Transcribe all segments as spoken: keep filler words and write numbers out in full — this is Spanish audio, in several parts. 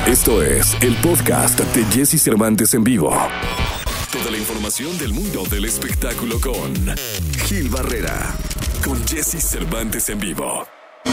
Esto es el podcast de Jesse Cervantes en vivo. Toda la información del mundo del espectáculo con Gil Barrera, con Jesse Cervantes en vivo.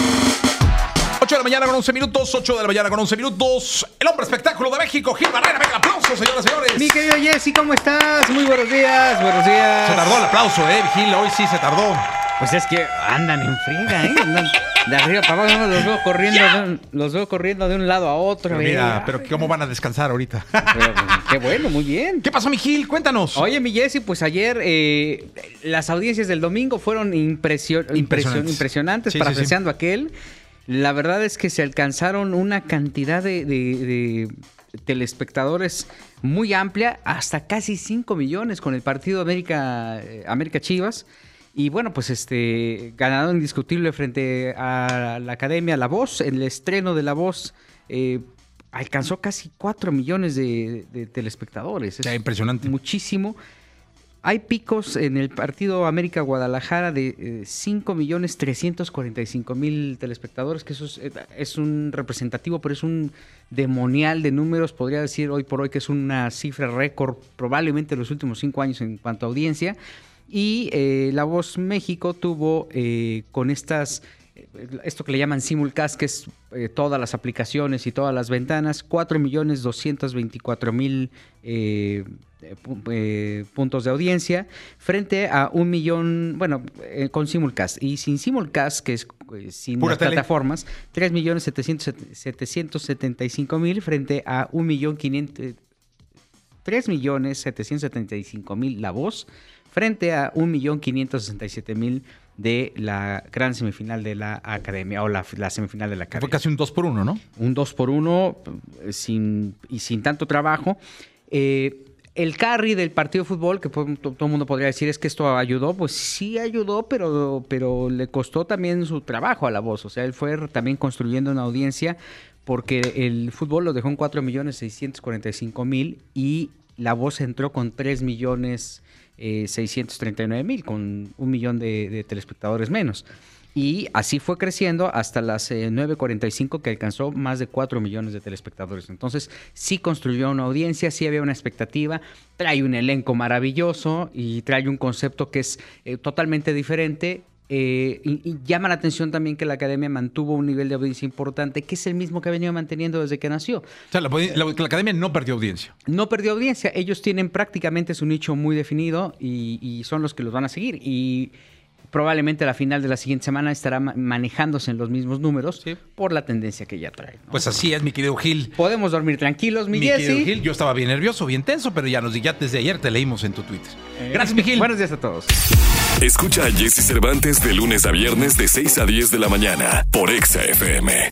ocho de la mañana con once minutos, ocho de la mañana con once minutos. El hombre espectáculo de México, Gil Barrera. Venga, aplausos, señoras y señores. Mi querido Jesse, ¿cómo estás? Muy buenos días, buenos días. Se tardó el aplauso, eh, Gil, hoy sí se tardó. Pues es que andan en friega, ¿eh? Andan de arriba para abajo, los veo corriendo, de un, los veo corriendo de un lado a otro. Pero mira, eh. pero ¿cómo van a descansar ahorita? Pero, qué bueno, muy bien. ¿Qué pasó, mi Gil? Cuéntanos. Oye, mi Jesse, pues ayer eh, las audiencias del domingo fueron impresio- Impresionantes. impresionantes, Sí, parafraseando sí, sí. aquel. La verdad es que se alcanzaron una cantidad de, de, de telespectadores muy amplia, hasta casi cinco millones con el partido América, eh, América Chivas. Y bueno, pues este ganador indiscutible frente a la Academia La Voz. El estreno de La Voz eh, alcanzó casi cuatro millones de, de telespectadores. Es Ya, impresionante. Muchísimo. Hay picos en el partido América-Guadalajara de eh, cinco millones trescientos cuarenta y cinco mil telespectadores, que eso es, eh, es un representativo, pero es un demonial de números. Podría decir hoy por hoy que es una cifra récord, probablemente en los últimos cinco años en cuanto a audiencia. Y eh, La Voz México tuvo eh, con estas, eh, esto que le llaman simulcast, que es eh, todas las aplicaciones y todas las ventanas, cuatro millones doscientos veinticuatro mil eh, eh, puntos de audiencia, frente a un millón, bueno, eh, con simulcast. Y sin simulcast, que es eh, sin Pura las tele. plataformas, tres millones setecientos setenta y cinco mil frente a un millón quinientos, tres millones setecientos setenta y cinco mil La Voz, frente a un millón quinientos sesenta y siete mil de la gran semifinal de la Academia, o la, la semifinal de la Academia. Fue casi un dos por uno, ¿no? Un dos por uno eh, sin, y sin tanto trabajo. Eh, el carry del partido de fútbol, que todo el mundo podría decir es que esto ayudó, pues sí ayudó, pero, pero le costó también su trabajo a La Voz. O sea, él fue también construyendo una audiencia, porque el fútbol lo dejó en cuatro millones seiscientos cuarenta y cinco mil y La Voz entró con tres millones seiscientos treinta y nueve mil, con un millón de, de telespectadores menos. Y así fue creciendo hasta las eh, nueve cuarenta y cinco, que alcanzó más de cuatro millones de telespectadores. Entonces sí construyó una audiencia, sí había una expectativa, trae un elenco maravilloso y trae un concepto que es eh, totalmente diferente. Eh, y, y llama la atención también que la Academia mantuvo un nivel de audiencia importante, que es el mismo que ha venido manteniendo desde que nació. O sea, la, la, la Academia no perdió audiencia. No perdió audiencia, ellos tienen prácticamente su nicho muy definido y, y son los que los van a seguir. Y probablemente a la final de la siguiente semana estará ma- manejándose en los mismos números, sí, por la tendencia que ya trae, ¿no? Pues así es, mi querido Gil. Podemos dormir tranquilos, mi, Mi Jesse. querido Gil, yo estaba bien nervioso, bien tenso, pero ya nos ya desde ayer te leímos en tu Twitter. Eh, Gracias, mi Gil. Buenos días a todos. Escucha a Jesse Cervantes de lunes a viernes de seis a diez de la mañana por Exa F M.